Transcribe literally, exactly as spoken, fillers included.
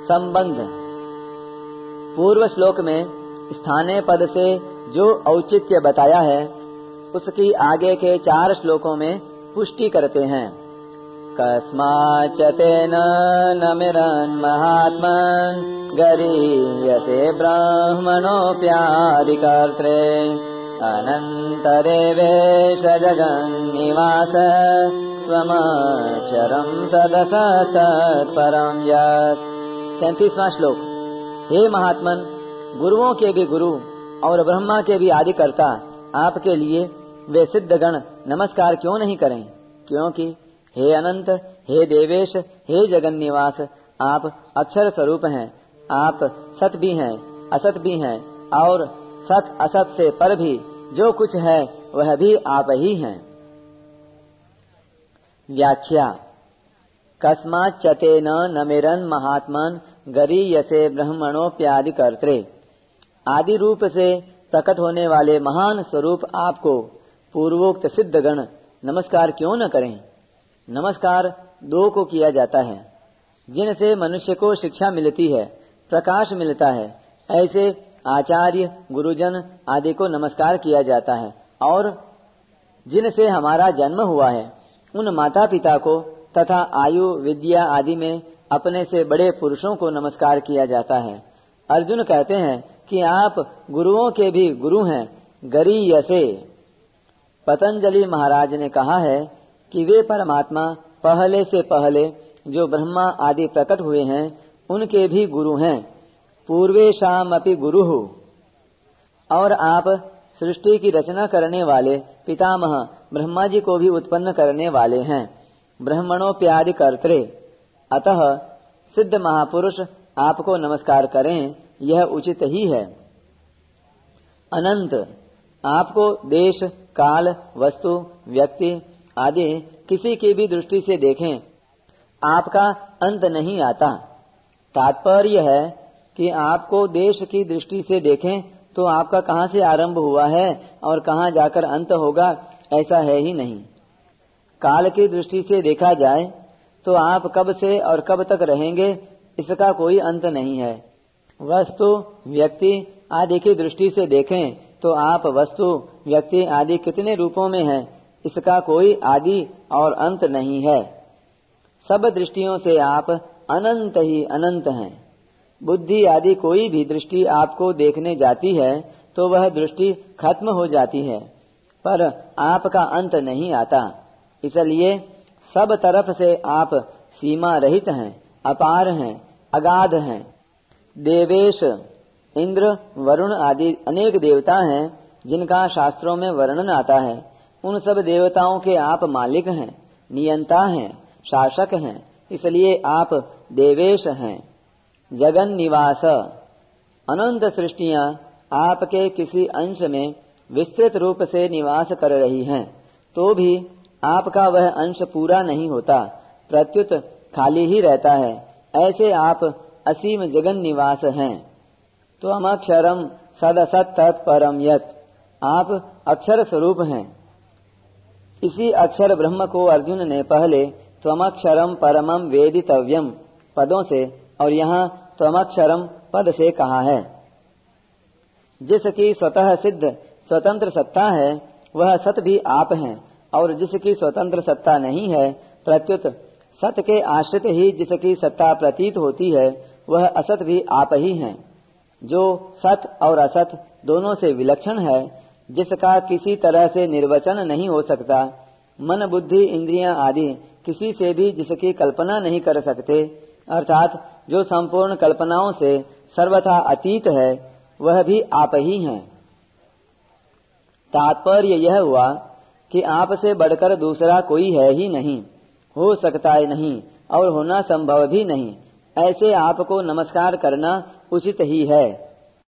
संबंध। पूर्व श्लोक में स्थाने पद से जो औचित्य बताया है उसकी आगे के चार श्लोकों में पुष्टि करते हैं। कस्माच्च तेन नमिरन् महात्मन् गरीयसे ब्राह्मणोऽप्यादिकर्त्रे अनन्तरेवेश जगन्निवास त्वमक्षरं सदसत्तत्परं यत्। सैंतीसवां श्लोक। हे महात्मन, गुरुओं के भी गुरु और ब्रह्मा के भी आदि कर्ता आपके लिए वे सिद्धगण नमस्कार क्यों नहीं करें, क्योंकि हे अनंत, हे देवेश, हे जगन निवास, आप अक्षर स्वरूप हैं। आप सत भी हैं, असत भी हैं, और सत असत से पर भी जो कुछ है वह भी आप ही हैं। व्याख्या। कस्माच्च तेन नमिरन् महात्मन् गरीयसे ब्रह्मणोऽप्यादि कर्त्रे। आदि रूप से प्रकट होने वाले महान स्वरूप आपको पूर्वोक्त सिद्धगण नमस्कार क्यों न करें। नमस्कार दो को किया जाता है, जिनसे मनुष्य को शिक्षा मिलती है, प्रकाश मिलता है, ऐसे आचार्य, गुरुजन आदि को नमस्कार किया जाता है। और जिनसे हमारा जन्म हुआ है उन माता पिता को तथा आयु, विद्या आदि में अपने से बड़े पुरुषों को नमस्कार किया जाता है। अर्जुन कहते हैं कि आप गुरुओं के भी गुरु हैं। गरीयसे। पतंजलि महाराज ने कहा है कि वे परमात्मा पहले से पहले जो ब्रह्मा आदि प्रकट हुए हैं उनके भी गुरु हैं। पूर्वेशामपि गुरुः। और आप सृष्टि की रचना करने वाले पितामह ब्रह्मा जी को भी उत्पन्न करने वाले हैं। ब्रह्मणोऽप्यादि कर्त्रे। अतः सिद्ध महापुरुष आपको नमस्कार करें, यह उचित ही है। अनंत। आपको देश, काल, वस्तु, व्यक्ति आदि किसी की भी दृष्टि से देखें, आपका अंत नहीं आता। तात्पर्य है कि आपको देश की दृष्टि से देखें तो आपका कहाँ से आरंभ हुआ है और कहाँ जाकर अंत होगा, ऐसा है ही नहीं। काल की दृष्टि से देखा जाए तो आप कब से और कब तक रहेंगे, इसका कोई अंत नहीं है। वस्तु, व्यक्ति आदि की दृष्टि से देखें तो आप वस्तु, व्यक्ति आदि कितने रूपों में हैं, इसका कोई आदि और अंत नहीं है। सब दृष्टियों से आप अनंत ही अनंत हैं। बुद्धि आदि कोई भी दृष्टि आपको देखने जाती है तो वह दृष्टि खत्म हो जाती है, पर आपका अंत नहीं आता। इसलिए सब तरफ से आप सीमा रहित हैं, अपार हैं, अगाध हैं। देवेश, इंद्र, वरुण आदि अनेक देवता हैं जिनका शास्त्रों में वर्णन आता है। उन सब देवताओं के आप मालिक हैं, नियंता हैं, शासक हैं, इसलिए आप देवेश हैं। जगन निवास। अनंत सृष्टियां आपके किसी अंश में विस्तृत रूप से निवास कर रही हैं, तो भी आपका वह अंश पूरा नहीं होता, प्रत्युत खाली ही रहता है। ऐसे आप असीम जगन निवास हैं। तो हम अक्षरम सदसत तत्परम यत्। आप अक्षर स्वरूप हैं। इसी अक्षर ब्रह्म को अर्जुन ने पहले त्वमक्षरम परमम वेदितव्यम पदों से और यहाँ त्वमक्षरम पद से कहा है। जिसकी स्वतः सिद्ध स्वतंत्र सत्ता है वह सत भी आप हैं, और जिसकी स्वतंत्र सत्ता नहीं है, प्रत्युत सत के आश्रित ही जिसकी सत्ता प्रतीत होती है, वह असत भी आप ही हैं। जो सत और असत दोनों से विलक्षण है, जिसका किसी तरह से निर्वचन नहीं हो सकता, मन, बुद्धि, इंद्रियां आदि किसी से भी जिसकी कल्पना नहीं कर सकते, अर्थात जो संपूर्ण कल्पनाओं से सर्वथा अतीत है, वह भी आप ही हैं। तात्पर्य यह हुआ कि आपसे बढ़कर दूसरा कोई है ही नहीं, हो सकता है नहीं, और होना संभव भी नहीं। ऐसे आपको नमस्कार करना उचित ही है।